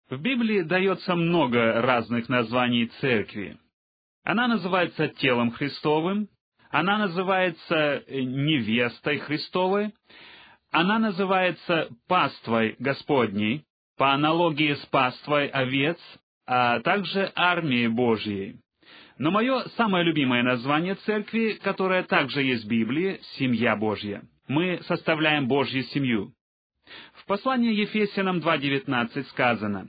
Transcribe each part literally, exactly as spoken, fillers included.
В Библии дается много разных названий церкви. Она называется телом Христовым, она называется невестой Христовой, она называется паствой Господней, по аналогии с паствой овец, а также армией Божьей. Но мое самое любимое название церкви, которое также есть в Библии, — семья Божья. Мы составляем Божью семью. В послании Ефесянам два девятнадцать сказано: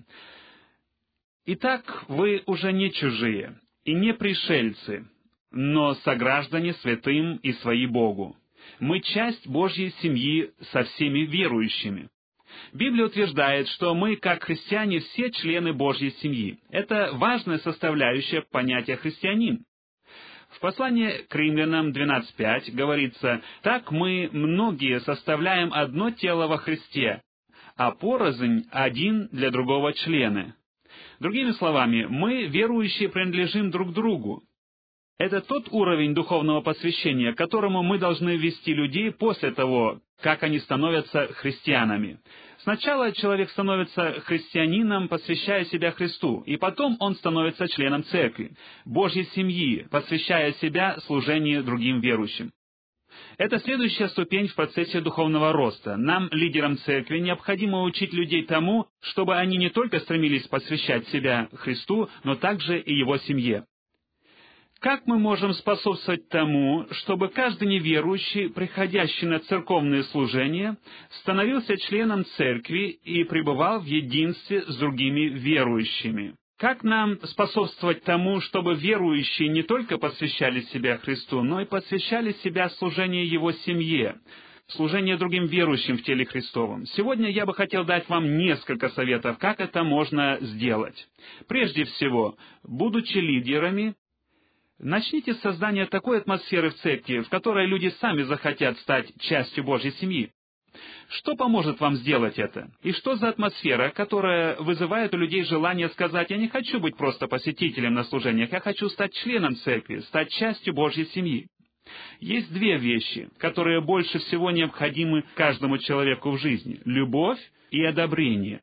«Итак, вы уже не чужие и не пришельцы, но сограждане святым и свои Богу. Мы часть Божьей семьи со всеми верующими». Библия утверждает, что мы, как христиане, все члены Божьей семьи. Это важная составляющая понятия «христианин». В послании к Римлянам двенадцать пять говорится: «Так мы, многие, составляем одно тело во Христе, а порознь один для другого члены». Другими словами, мы, верующие, принадлежим друг другу. Это тот уровень духовного посвящения, к которому мы должны ввести людей после того, как они становятся христианами. Сначала человек становится христианином, посвящая себя Христу, и потом он становится членом церкви, Божьей семьи, посвящая себя служению другим верующим. Это следующая ступень в процессе духовного роста. Нам, лидерам церкви, необходимо учить людей тому, чтобы они не только стремились посвящать себя Христу, но также и Его семье. Как мы можем способствовать тому, чтобы каждый неверующий, приходящий на церковные служения, становился членом церкви и пребывал в единстве с другими верующими? Как нам способствовать тому, чтобы верующие не только посвящали себя Христу, но и посвящали себя служению Его семье, служению другим верующим в теле Христовом? Сегодня я бы хотел дать вам несколько советов, как это можно сделать. Прежде всего, будучи лидерами, начните с создания такой атмосферы в церкви, в которой люди сами захотят стать частью Божьей семьи. Что поможет вам сделать это? И что за атмосфера, которая вызывает у людей желание сказать: «Я не хочу быть просто посетителем на служениях, я хочу стать членом церкви, стать частью Божьей семьи». Есть две вещи, которые больше всего необходимы каждому человеку в жизни — любовь и одобрение.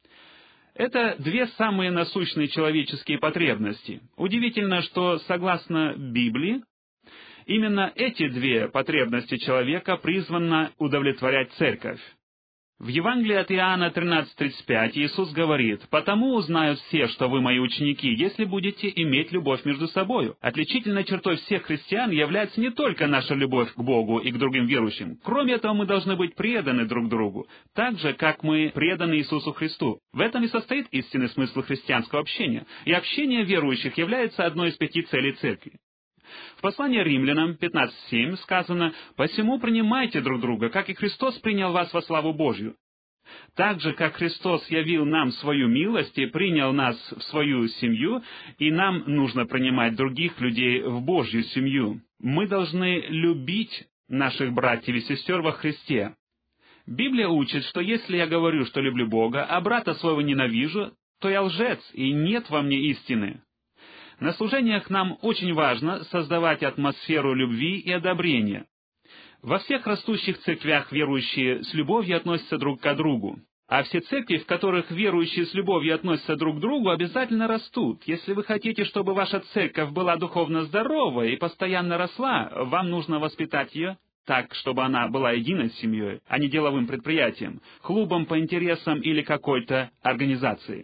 Это две самые насущные человеческие потребности. Удивительно, что, согласно Библии, именно эти две потребности человека призвана удовлетворять церковь. В Евангелии от Иоанна тринадцать тридцать пять Иисус говорит: «Потому узнают все, что вы мои ученики, если будете иметь любовь между собою». Отличительной чертой всех христиан является не только наша любовь к Богу и к другим верующим. Кроме этого, мы должны быть преданы друг другу, так же, как мы преданы Иисусу Христу. В этом и состоит истинный смысл христианского общения. И общение верующих является одной из пяти целей церкви. В послании Римлянам пятнадцать семь сказано: «Посему принимайте друг друга, как и Христос принял вас во славу Божью». Так же, как Христос явил нам свою милость и принял нас в свою семью, и нам нужно принимать других людей в Божью семью. Мы должны любить наших братьев и сестер во Христе. Библия учит, что если я говорю, что люблю Бога, а брата своего ненавижу, то я лжец, и нет во мне истины. На служениях нам очень важно создавать атмосферу любви и одобрения. Во всех растущих церквях верующие с любовью относятся друг к другу. А все церкви, в которых верующие с любовью относятся друг к другу, обязательно растут. Если вы хотите, чтобы ваша церковь была духовно здоровой и постоянно росла, вам нужно воспитать ее так, чтобы она была единой семьей, а не деловым предприятием, клубом по интересам или какой-то организацией.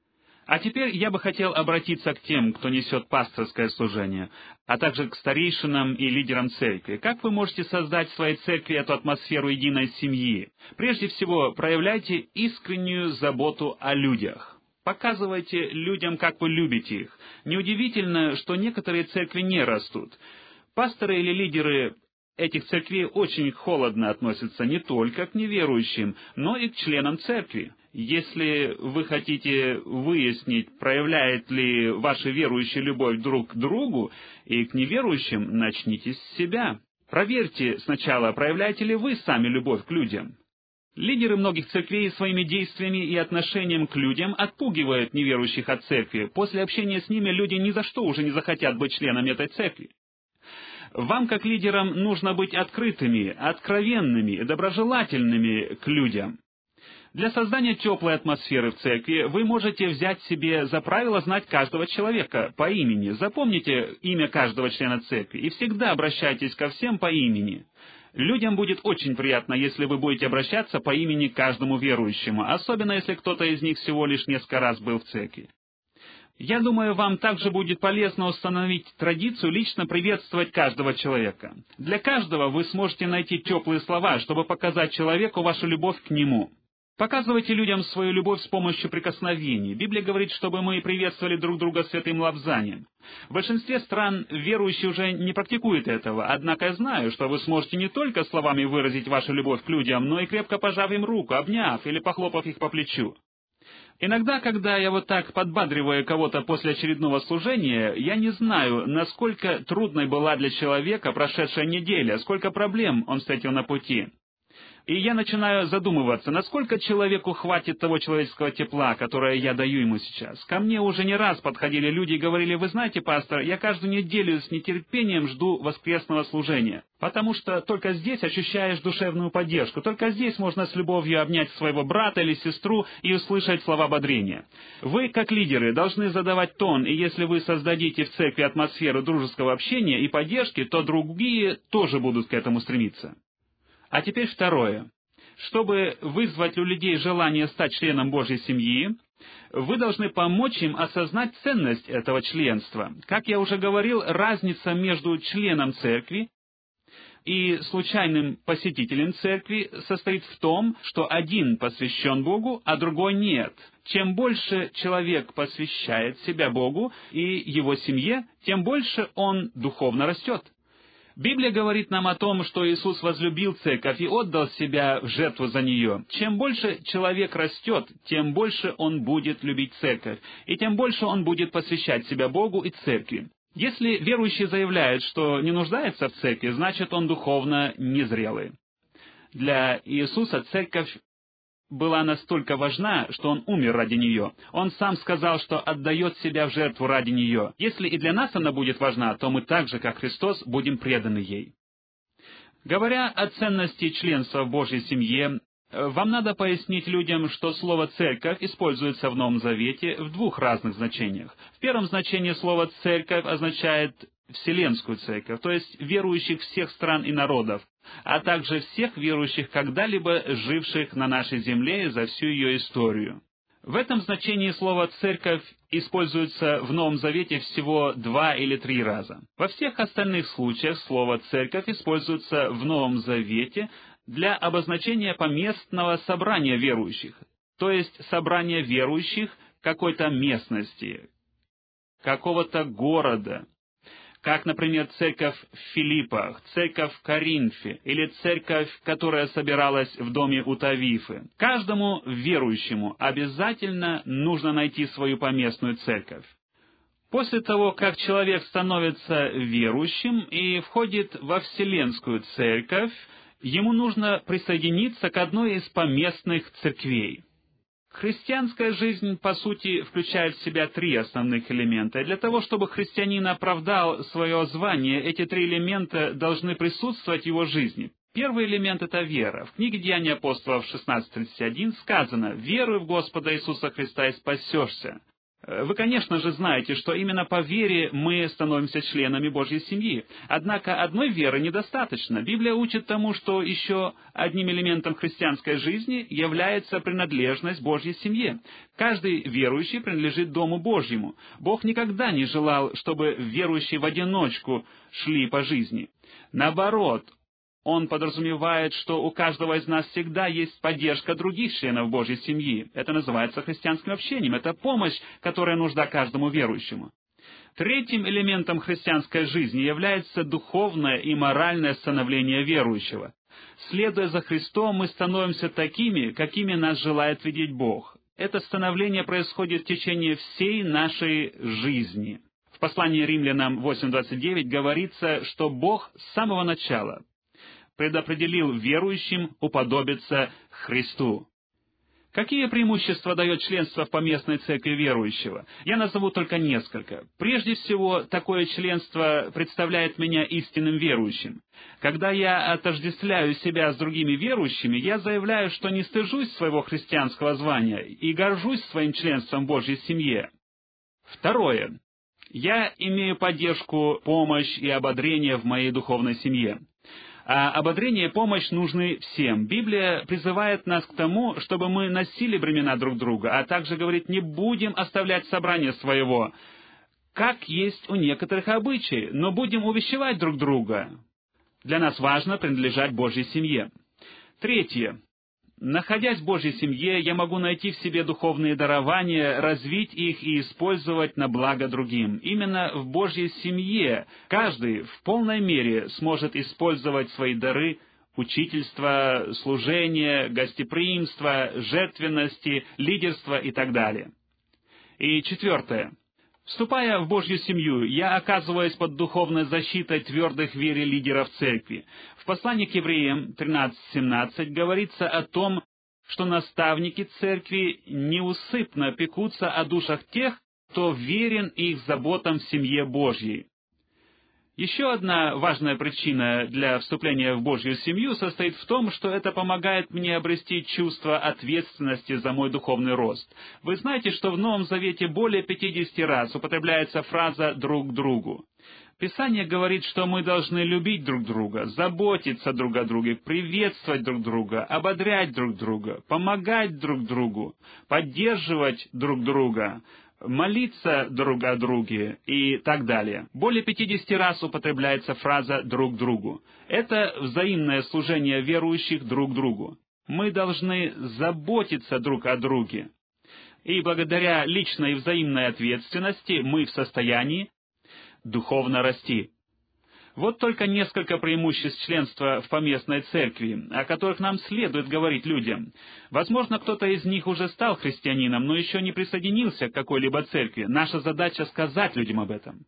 А теперь я бы хотел обратиться к тем, кто несет пасторское служение, а также к старейшинам и лидерам церкви. Как вы можете создать в своей церкви эту атмосферу единой семьи? Прежде всего, проявляйте искреннюю заботу о людях. Показывайте людям, как вы любите их. Неудивительно, что некоторые церкви не растут. Пасторы или лидеры этих церквей очень холодно относятся не только к неверующим, но и к членам церкви. Если вы хотите выяснить, проявляет ли ваши верующие любовь друг к другу и к неверующим, начните с себя. Проверьте сначала, проявляете ли вы сами любовь к людям. Лидеры многих церквей своими действиями и отношением к людям отпугивают неверующих от церкви. После общения с ними люди ни за что уже не захотят быть членами этой церкви. Вам, как лидерам, нужно быть открытыми, откровенными, доброжелательными к людям. Для создания теплой атмосферы в церкви вы можете взять себе за правило знать каждого человека по имени. Запомните имя каждого члена церкви и всегда обращайтесь ко всем по имени. Людям будет очень приятно, если вы будете обращаться по имени к каждому верующему, особенно если кто-то из них всего лишь несколько раз был в церкви. Я думаю, вам также будет полезно установить традицию лично приветствовать каждого человека. Для каждого вы сможете найти теплые слова, чтобы показать человеку вашу любовь к нему. Показывайте людям свою любовь с помощью прикосновений. Библия говорит, чтобы мы приветствовали друг друга святым лобзанием. В большинстве стран верующие уже не практикуют этого, однако я знаю, что вы сможете не только словами выразить вашу любовь к людям, но и крепко пожав им руку, обняв или похлопав их по плечу. Иногда, когда я вот так подбадриваю кого-то после очередного служения, я не знаю, насколько трудной была для человека прошедшая неделя, сколько проблем он встретил на пути. И я начинаю задумываться, насколько человеку хватит того человеческого тепла, которое я даю ему сейчас. Ко мне уже не раз подходили люди и говорили: «Вы знаете, пастор, я каждую неделю с нетерпением жду воскресного служения, потому что только здесь ощущаешь душевную поддержку, только здесь можно с любовью обнять своего брата или сестру и услышать слова ободрения». Вы, как лидеры, должны задавать тон, и если вы создадите в церкви атмосферу дружеского общения и поддержки, то другие тоже будут к этому стремиться. А теперь второе. Чтобы вызвать у людей желание стать членом Божьей семьи, вы должны помочь им осознать ценность этого членства. Как я уже говорил, разница между членом церкви и случайным посетителем церкви состоит в том, что один посвящен Богу, а другой нет. Чем больше человек посвящает себя Богу и его семье, тем больше он духовно растет. Библия говорит нам о том, что Иисус возлюбил церковь и отдал себя в жертву за нее. Чем больше человек растет, тем больше он будет любить церковь, и тем больше он будет посвящать себя Богу и церкви. Если верующий заявляет, что не нуждается в церкви, значит он духовно незрелый. Для Иисуса церковь была настолько важна, что Он умер ради нее. Он сам сказал, что отдает себя в жертву ради нее. Если и для нас она будет важна, то мы так же, как Христос, будем преданы ей. Говоря о ценности членства в Божьей семье, вам надо пояснить людям, что слово «церковь» используется в Новом Завете в двух разных значениях. В первом значении слово «церковь» означает Вселенскую церковь, то есть верующих всех стран и народов, а также всех верующих, когда-либо живших на нашей земле за всю ее историю. В этом значении слово «церковь» используется в Новом Завете всего два или три раза. Во всех остальных случаях слово «церковь» используется в Новом Завете для обозначения поместного собрания верующих, то есть собрания верующих какой-то местности, какого-то города, как, например, церковь в Филиппах, церковь в Коринфе или церковь, которая собиралась в доме у Тавифы. Каждому верующему обязательно нужно найти свою поместную церковь. После того, как человек становится верующим и входит во Вселенскую церковь, ему нужно присоединиться к одной из поместных церквей. Христианская жизнь, по сути, включает в себя три основных элемента. И для того, чтобы христианин оправдал свое звание, эти три элемента должны присутствовать в его жизни. Первый элемент — это вера. В книге «Деяния апостолов» шестнадцать тридцать один сказано: «Веруй в Господа Иисуса Христа и спасешься». Вы, конечно же, знаете, что именно по вере мы становимся членами Божьей семьи. Однако одной веры недостаточно. Библия учит тому, что еще одним элементом христианской жизни является принадлежность Божьей семье. Каждый верующий принадлежит Дому Божьему. Бог никогда не желал, чтобы верующие в одиночку шли по жизни. Наоборот, Он подразумевает, что у каждого из нас всегда есть поддержка других членов Божьей семьи. Это называется христианским общением. Это помощь, которая нужна каждому верующему. Третьим элементом христианской жизни является духовное и моральное становление верующего. Следуя за Христом, мы становимся такими, какими нас желает видеть Бог. Это становление происходит в течение всей нашей жизни. В послании Римлянам восемь двадцать девять говорится, что Бог с самого начала предопределил верующим уподобиться Христу. Какие преимущества дает членство в поместной церкви верующего? Я назову только несколько. Прежде всего, такое членство представляет меня истинным верующим. Когда я отождествляю себя с другими верующими, я заявляю, что не стыжусь своего христианского звания и горжусь своим членством в Божьей семье. Второе. Я имею поддержку, помощь и ободрение в моей духовной семье. А ободрение и помощь нужны всем. Библия призывает нас к тому, чтобы мы носили бремена друг друга, а также говорит, не будем оставлять собрание своего, как есть у некоторых обычаи, но будем увещевать друг друга. Для нас важно принадлежать Божьей семье. Третье. Находясь в Божьей семье, я могу найти в себе духовные дарования, развить их и использовать на благо другим. Именно в Божьей семье каждый в полной мере сможет использовать свои дары учительства, служения, гостеприимства, жертвенности, лидерства и так далее. И четвертое. Вступая в Божью семью, я оказываюсь под духовной защитой твердых в вере лидеров церкви. В послании к Евреям тринадцать семнадцать говорится о том, что наставники церкви неусыпно пекутся о душах тех, кто верен их заботам в семье Божьей. Еще одна важная причина для вступления в Божью семью состоит в том, что это помогает мне обрести чувство ответственности за мой духовный рост. Вы знаете, что в Новом Завете более пятидесяти раз употребляется фраза «друг другу». Писание говорит, что мы должны любить друг друга, заботиться друг о друге, приветствовать друг друга, ободрять друг друга, помогать друг другу, поддерживать друг друга, молиться друг о друге и так далее. Более пятидесяти раз употребляется фраза «друг другу». Это взаимное служение верующих друг другу. Мы должны заботиться друг о друге. И благодаря личной и взаимной ответственности мы в состоянии духовно расти. Вот только несколько преимуществ членства в поместной церкви, о которых нам следует говорить людям. Возможно, кто-то из них уже стал христианином, но еще не присоединился к какой-либо церкви. Наша задача сказать людям об этом.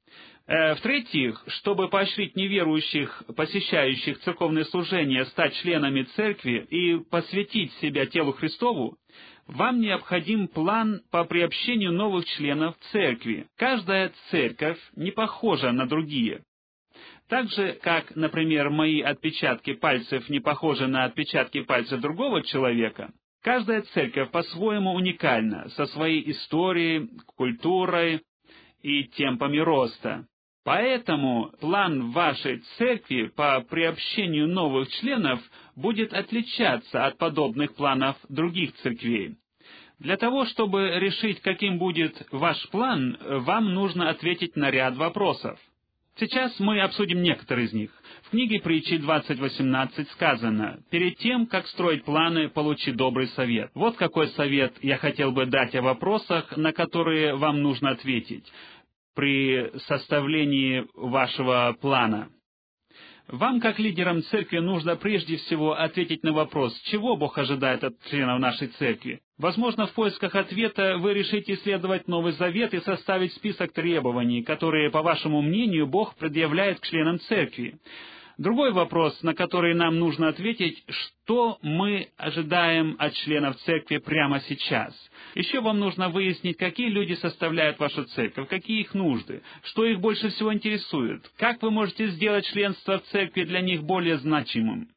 В-третьих, чтобы поощрить неверующих, посещающих церковные служения, стать членами церкви и посвятить себя телу Христову, вам необходим план по приобщению новых членов церкви. Каждая церковь не похожа на другие. Так же, как, например, мои отпечатки пальцев не похожи на отпечатки пальцев другого человека, каждая церковь по-своему уникальна, со своей историей, культурой и темпами роста. Поэтому план вашей церкви по приобщению новых членов будет отличаться от подобных планов других церквей. Для того, чтобы решить, каким будет ваш план, вам нужно ответить на ряд вопросов. Сейчас мы обсудим некоторые из них. В книге Притчи двадцать восемнадцать сказано: «Перед тем, как строить планы, получи добрый совет». Вот какой совет я хотел бы дать о вопросах, на которые вам нужно ответить при составлении вашего плана. Вам, как лидерам церкви, нужно прежде всего ответить на вопрос, чего Бог ожидает от членов нашей церкви. Возможно, в поисках ответа вы решите исследовать Новый Завет и составить список требований, которые, по вашему мнению, Бог предъявляет к членам церкви. Другой вопрос, на который нам нужно ответить, что мы ожидаем от членов церкви прямо сейчас. Еще вам нужно выяснить, какие люди составляют вашу церковь, какие их нужды, что их больше всего интересует, как вы можете сделать членство в церкви для них более значимым.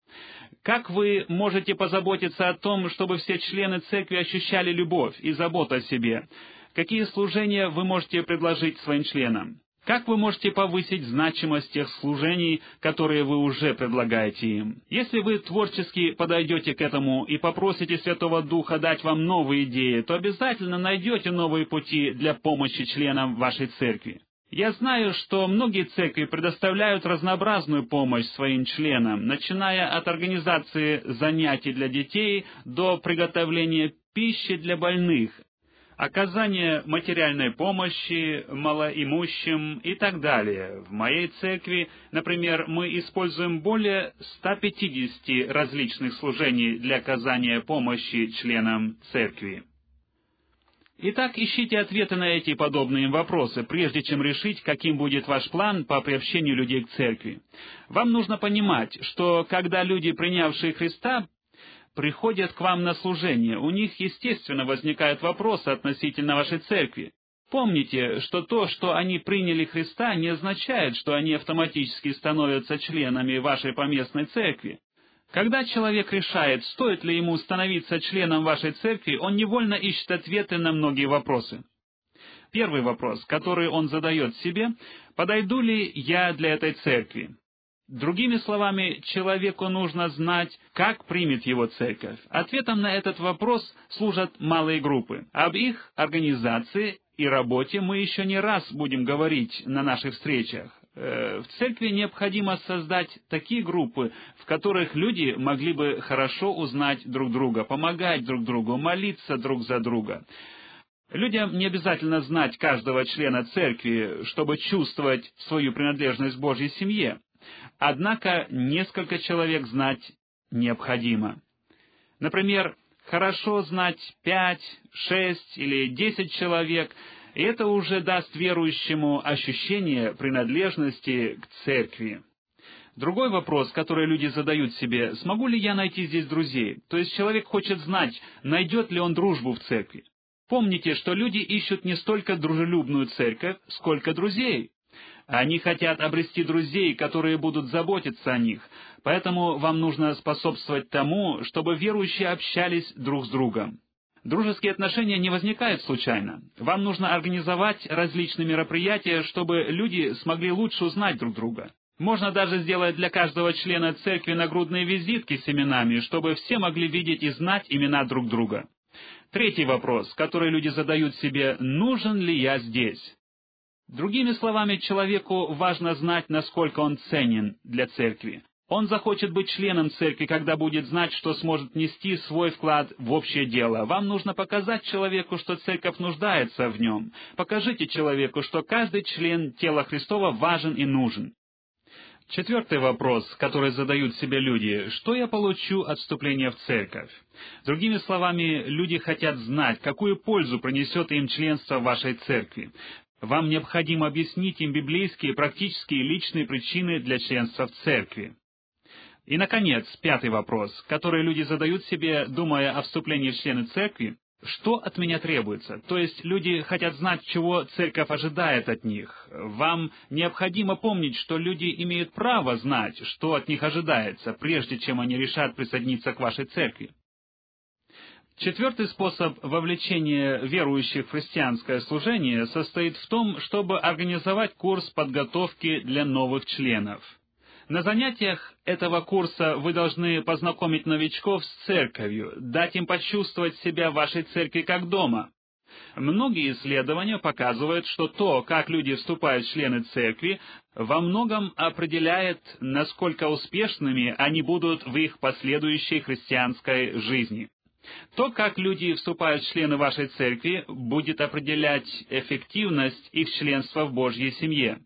Как вы можете позаботиться о том, чтобы все члены церкви ощущали любовь и заботу о себе? Какие служения вы можете предложить своим членам? Как вы можете повысить значимость тех служений, которые вы уже предлагаете им? Если вы творчески подойдете к этому и попросите Святого Духа дать вам новые идеи, то обязательно найдете новые пути для помощи членам вашей церкви. Я знаю, что многие церкви предоставляют разнообразную помощь своим членам, начиная от организации занятий для детей до приготовления пищи для больных, оказание материальной помощи малоимущим и так далее. В моей церкви, например, мы используем более ста пятидесяти различных служений для оказания помощи членам церкви. Итак, ищите ответы на эти и подобные вопросы, прежде чем решить, каким будет ваш план по приобщению людей к церкви. Вам нужно понимать, что когда люди, принявшие Христа, приходят к вам на служение, у них, естественно, возникают вопросы относительно вашей церкви. Помните, что то, что они приняли Христа, не означает, что они автоматически становятся членами вашей поместной церкви. Когда человек решает, стоит ли ему становиться членом вашей церкви, он невольно ищет ответы на многие вопросы. Первый вопрос, который он задает себе: подойду ли я для этой церкви? Другими словами, человеку нужно знать, как примет его церковь. Ответом на этот вопрос служат малые группы. Об их организации и работе мы еще не раз будем говорить на наших встречах. В церкви необходимо создать такие группы, в которых люди могли бы хорошо узнать друг друга, помогать друг другу, молиться друг за друга. Людям не обязательно знать каждого члена церкви, чтобы чувствовать свою принадлежность к Божьей семье. Однако несколько человек знать необходимо. Например, хорошо знать пять, шесть или десять человек, и это уже даст верующему ощущение принадлежности к церкви. Другой вопрос, который люди задают себе: смогу ли я найти здесь друзей? То есть человек хочет знать, найдет ли он дружбу в церкви. Помните, что люди ищут не столько дружелюбную церковь, сколько друзей. Они хотят обрести друзей, которые будут заботиться о них. Поэтому вам нужно способствовать тому, чтобы верующие общались друг с другом. Дружеские отношения не возникают случайно. Вам нужно организовать различные мероприятия, чтобы люди смогли лучше узнать друг друга. Можно даже сделать для каждого члена церкви нагрудные визитки с именами, чтобы все могли видеть и знать имена друг друга. Третий вопрос, который люди задают себе: нужен ли я здесь? Другими словами, человеку важно знать, насколько он ценен для церкви. Он захочет быть членом церкви, когда будет знать, что сможет внести свой вклад в общее дело. Вам нужно показать человеку, что церковь нуждается в нем. Покажите человеку, что каждый член тела Христова важен и нужен. Четвертый вопрос, который задают себе люди: что я получу от вступления в церковь? Другими словами, люди хотят знать, какую пользу принесет им членство в вашей церкви. Вам необходимо объяснить им библейские, практические и личные причины для членства в церкви. И, наконец, пятый вопрос, который люди задают себе, думая о вступлении в члены церкви: что от меня требуется? То есть люди хотят знать, чего церковь ожидает от них. Вам необходимо помнить, что люди имеют право знать, что от них ожидается, прежде чем они решат присоединиться к вашей церкви. Четвертый способ вовлечения верующих в христианское служение состоит в том, чтобы организовать курс подготовки для новых членов. На занятиях этого курса вы должны познакомить новичков с церковью, дать им почувствовать себя в вашей церкви как дома. Многие исследования показывают, что то, как люди вступают в члены церкви, во многом определяет, насколько успешными они будут в их последующей христианской жизни. То, как люди вступают в члены вашей церкви, будет определять эффективность их членства в Божьей семье.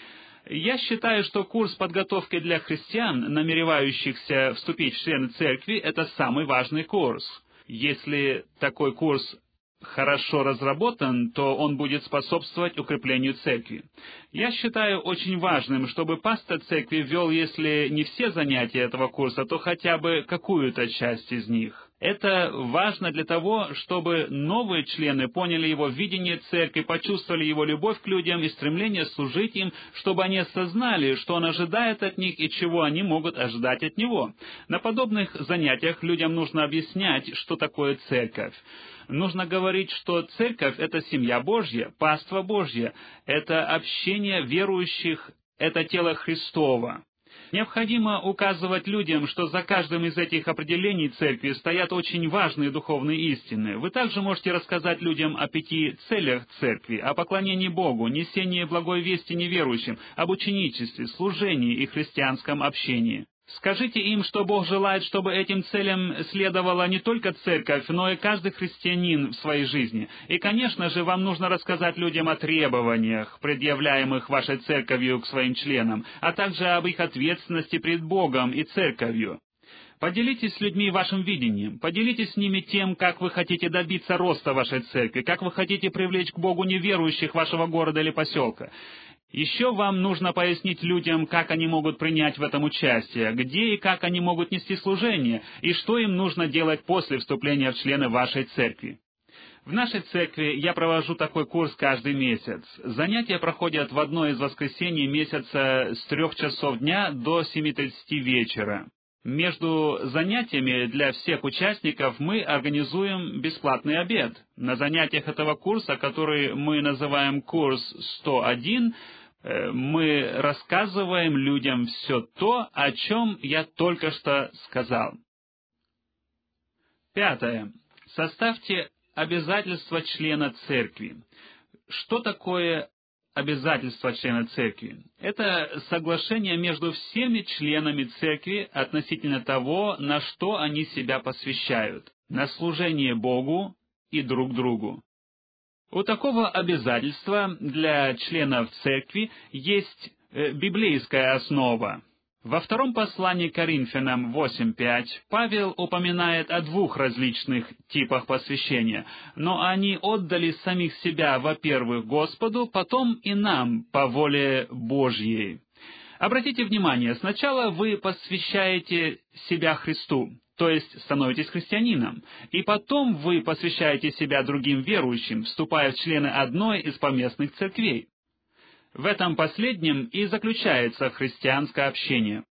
Я считаю, что курс подготовки для христиан, намеревающихся вступить в члены церкви, это самый важный курс. Если такой курс хорошо разработан, то он будет способствовать укреплению церкви. Я считаю очень важным, чтобы пастор церкви вел, если не все занятия этого курса, то хотя бы какую-то часть из них. Это важно для того, чтобы новые члены поняли его видение церкви, почувствовали его любовь к людям и стремление служить им, чтобы они осознали, что он ожидает от них и чего они могут ожидать от него. На подобных занятиях людям нужно объяснять, что такое церковь. Нужно говорить, что церковь — это семья Божья, паства Божья, это общение верующих, это тело Христово. Необходимо указывать людям, что за каждым из этих определений церкви стоят очень важные духовные истины. Вы также можете рассказать людям о пяти целях церкви, о поклонении Богу, несении благой вести неверующим, об ученичестве, служении и христианском общении. Скажите им, что Бог желает, чтобы этим целям следовала не только церковь, но и каждый христианин в своей жизни. И, конечно же, вам нужно рассказать людям о требованиях, предъявляемых вашей церковью к своим членам, а также об их ответственности пред Богом и церковью. Поделитесь с людьми вашим видением, поделитесь с ними тем, как вы хотите добиться роста вашей церкви, как вы хотите привлечь к Богу неверующих вашего города или поселка. Еще вам нужно пояснить людям, как они могут принять в этом участие, где и как они могут нести служение, и что им нужно делать после вступления в члены вашей церкви. В нашей церкви я провожу такой курс каждый месяц. Занятия проходят в одно из воскресений месяца с трех часов дня до семи тридцати вечера. Между занятиями для всех участников мы организуем бесплатный обед. На занятиях этого курса, который мы называем курс сто один, мы рассказываем людям все то, о чем я только что сказал. Пятое. Составьте обязательства члена церкви. Что такое обязательства члена церкви? Это соглашение между всеми членами церкви относительно того, на что они себя посвящают, на служение Богу и друг другу. У такого обязательства для членов церкви есть библейская основа. Во втором послании к Коринфянам восемь пять Павел упоминает о двух различных типах посвящения, но они отдали самих себя, во-первых, Господу, потом и нам по воле Божьей. Обратите внимание, сначала вы посвящаете себя Христу, то есть становитесь христианином, и потом вы посвящаете себя другим верующим, вступая в члены одной из поместных церквей. В этом последнем и заключается христианское общение.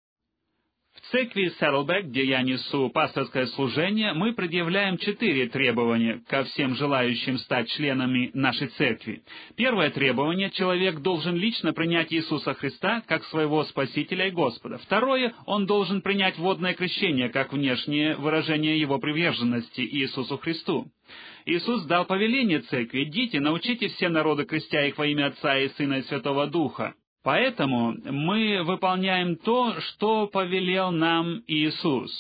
В церкви Saddleback, где я несу пасторское служение, мы предъявляем четыре требования ко всем желающим стать членами нашей церкви. Первое требование – человек должен лично принять Иисуса Христа как своего Спасителя и Господа. Второе – он должен принять водное крещение как внешнее выражение его приверженности Иисусу Христу. Иисус дал повеление церкви: «Идите, научите все народы, крестя их во имя Отца и Сына и Святого Духа». Поэтому мы выполняем то, что повелел нам Иисус.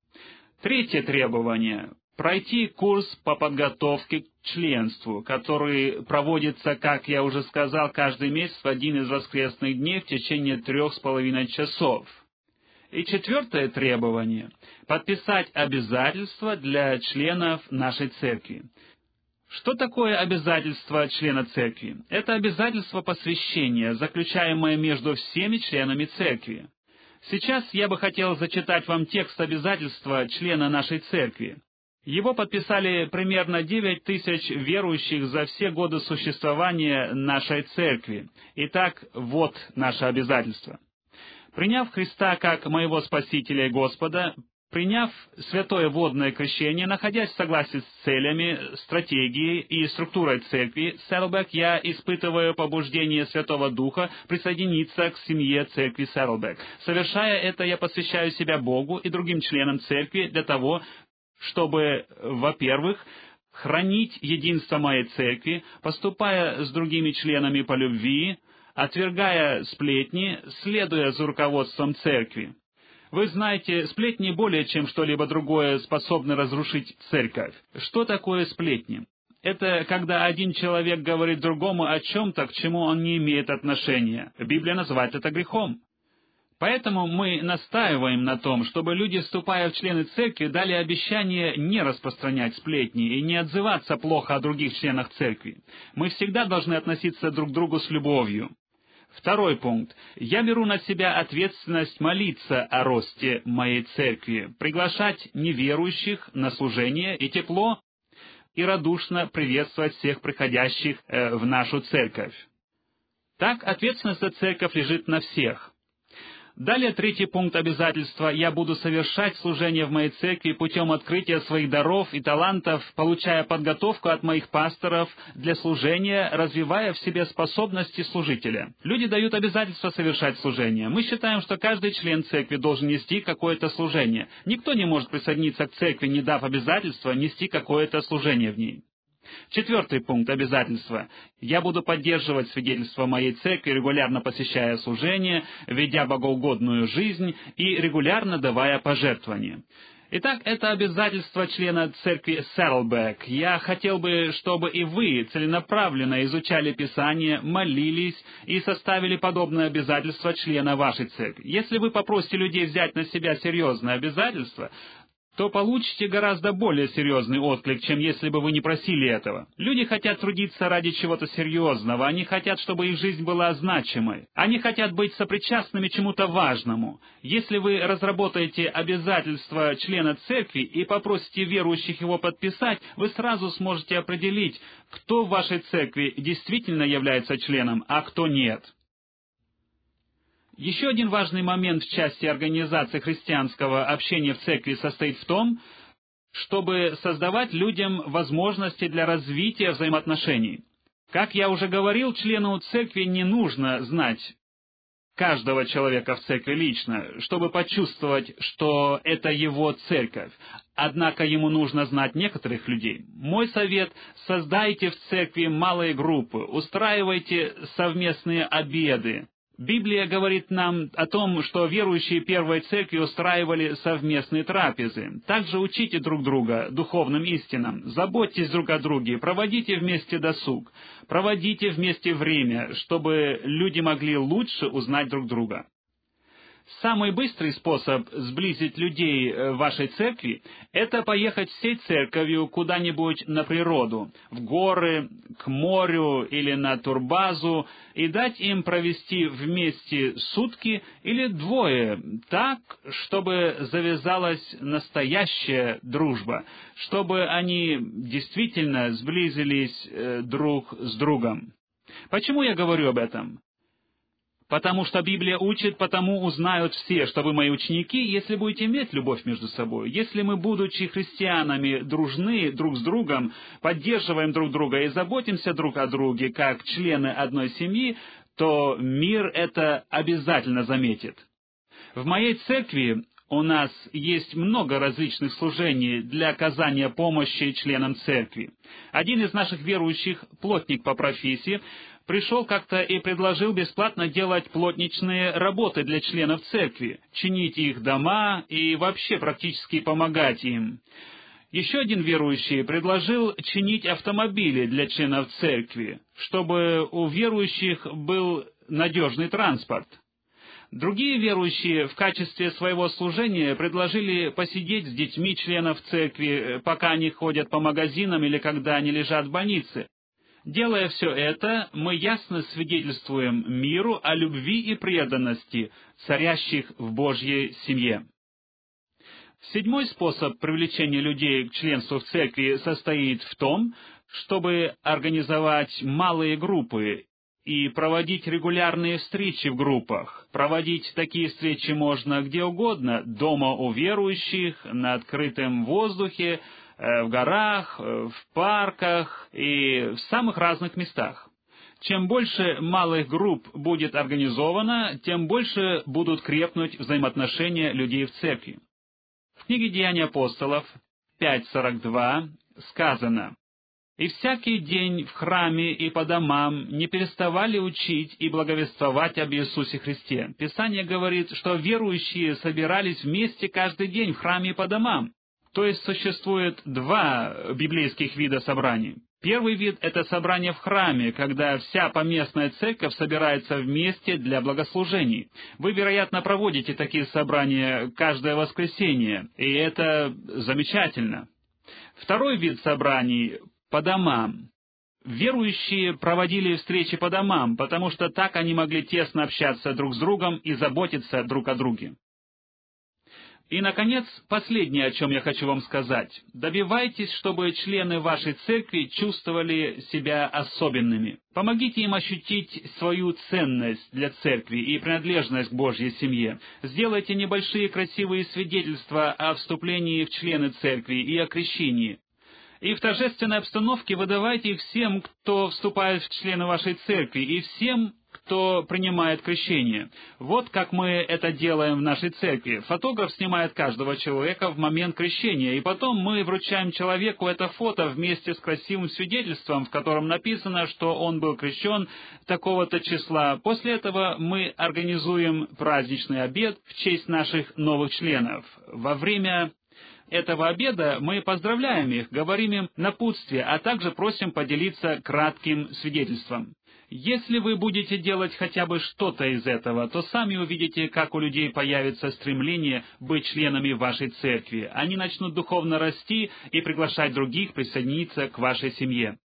Третье требование – пройти курс по подготовке к членству, который проводится, как я уже сказал, каждый месяц в один из воскресных дней в течение трех с половиной часов. И четвертое требование – подписать обязательства для членов нашей церкви. Что такое обязательство члена церкви? Это обязательство посвящения, заключаемое между всеми членами церкви. Сейчас я бы хотел зачитать вам текст обязательства члена нашей церкви. Его подписали примерно девять тысяч верующих за все годы существования нашей церкви. Итак, вот наше обязательство. Приняв Христа как моего Спасителя и Господа, приняв святое водное крещение, находясь в согласии с целями, стратегией и структурой церкви Saddleback, я испытываю побуждение Святого Духа присоединиться к семье церкви Saddleback. Совершая это, я посвящаю себя Богу и другим членам церкви для того, чтобы, во-первых, хранить единство моей церкви, поступая с другими членами по любви, отвергая сплетни, следуя за руководством церкви. Вы знаете, сплетни более чем что-либо другое способны разрушить церковь. Что такое сплетни? Это когда один человек говорит другому о чем-то, к чему он не имеет отношения. Библия называет это грехом. Поэтому мы настаиваем на том, чтобы люди, вступая в члены церкви, дали обещание не распространять сплетни и не отзываться плохо о других членах церкви. Мы всегда должны относиться друг к другу с любовью. Второй пункт. Я беру на себя ответственность молиться о росте моей церкви, приглашать неверующих на служение и тепло и радушно приветствовать всех приходящих э, в нашу церковь. Так, ответственность за церковь лежит на всех. Далее, третий пункт обязательства. Я буду совершать служение в моей церкви путем открытия своих даров и талантов, получая подготовку от моих пасторов для служения, развивая в себе способности служителя. Люди дают обязательство совершать служение. Мы считаем, что каждый член церкви должен нести какое-то служение. Никто не может присоединиться к церкви, не дав обязательства нести какое-то служение в ней. Четвертый пункт обязательства. Я буду поддерживать свидетельство моей церкви, регулярно посещая служение, ведя богоугодную жизнь и регулярно давая пожертвования. Итак, это обязательство члена церкви Saddleback. Я хотел бы, чтобы и вы целенаправленно изучали Писание, молились и составили подобное обязательство члена вашей церкви. Если вы попросите людей взять на себя серьезное обязательство, то получите гораздо более серьезный отклик, чем если бы вы не просили этого. Люди хотят трудиться ради чего-то серьезного, они хотят, чтобы их жизнь была значимой, они хотят быть сопричастными чему-то важному. Если вы разработаете обязательства члена церкви и попросите верующих его подписать, вы сразу сможете определить, кто в вашей церкви действительно является членом, а кто нет. Еще один важный момент в части организации христианского общения в церкви состоит в том, чтобы создавать людям возможности для развития взаимоотношений. Как я уже говорил, члену церкви не нужно знать каждого человека в церкви лично, чтобы почувствовать, что это его церковь. Однако ему нужно знать некоторых людей. Мой совет – создайте в церкви малые группы, устраивайте совместные обеды. Библия говорит нам о том, что верующие первой церкви устраивали совместные трапезы. Также учите друг друга духовным истинам, заботьтесь друг о друге, проводите вместе досуг, проводите вместе время, чтобы люди могли лучше узнать друг друга. Самый быстрый способ сблизить людей в вашей церкви – это поехать всей церковью куда-нибудь на природу, в горы, к морю или на турбазу, и дать им провести вместе сутки или двое, так, чтобы завязалась настоящая дружба, чтобы они действительно сблизились друг с другом. Почему я говорю об этом? Потому что Библия учит, потому узнают все, что вы мои ученики, если будете иметь любовь между собой. Если мы, будучи христианами, дружны друг с другом, поддерживаем друг друга и заботимся друг о друге, как члены одной семьи, то мир это обязательно заметит. В моей церкви у нас есть много различных служений для оказания помощи членам церкви. Один из наших верующих, плотник по профессии, пришел как-то и предложил бесплатно делать плотничные работы для членов церкви, чинить их дома и вообще практически помогать им. Еще один верующий предложил чинить автомобили для членов церкви, чтобы у верующих был надежный транспорт. Другие верующие в качестве своего служения предложили посидеть с детьми членов церкви, пока они ходят по магазинам или когда они лежат в больнице. Делая все это, мы ясно свидетельствуем миру о любви и преданности, царящих в Божьей семье. Седьмой способ привлечения людей к членству в церкви состоит в том, чтобы организовать малые группы и проводить регулярные встречи в группах. Проводить такие встречи можно где угодно, дома у верующих, на открытом воздухе, в горах, в парках и в самых разных местах. Чем больше малых групп будет организовано, тем больше будут крепнуть взаимоотношения людей в церкви. В книге «Деяния апостолов» пять сорок два сказано: «И всякий день в храме и по домам не переставали учить и благовествовать об Иисусе Христе». Писание говорит, что верующие собирались вместе каждый день в храме и по домам. То есть существует два библейских вида собраний. Первый вид – это собрание в храме, когда вся поместная церковь собирается вместе для богослужений. Вы, вероятно, проводите такие собрания каждое воскресенье, и это замечательно. Второй вид собраний – по домам. Верующие проводили встречи по домам, потому что так они могли тесно общаться друг с другом и заботиться друг о друге. И, наконец, последнее, о чем я хочу вам сказать. Добивайтесь, чтобы члены вашей церкви чувствовали себя особенными. Помогите им ощутить свою ценность для церкви и принадлежность к Божьей семье. Сделайте небольшие красивые свидетельства о вступлении в члены церкви и о крещении. И в торжественной обстановке выдавайте их всем, кто вступает в члены вашей церкви, и всем, кто принимает крещение. Вот как мы это делаем в нашей церкви. Фотограф снимает каждого человека в момент крещения, и потом мы вручаем человеку это фото вместе с красивым свидетельством, в котором написано, что он был крещен такого-то числа. После этого мы организуем праздничный обед в честь наших новых членов. Во время этого обеда мы поздравляем их, говорим им напутствие, а также просим поделиться кратким свидетельством. Если вы будете делать хотя бы что-то из этого, то сами увидите, как у людей появится стремление быть членами вашей церкви. Они начнут духовно расти и приглашать других присоединиться к вашей семье.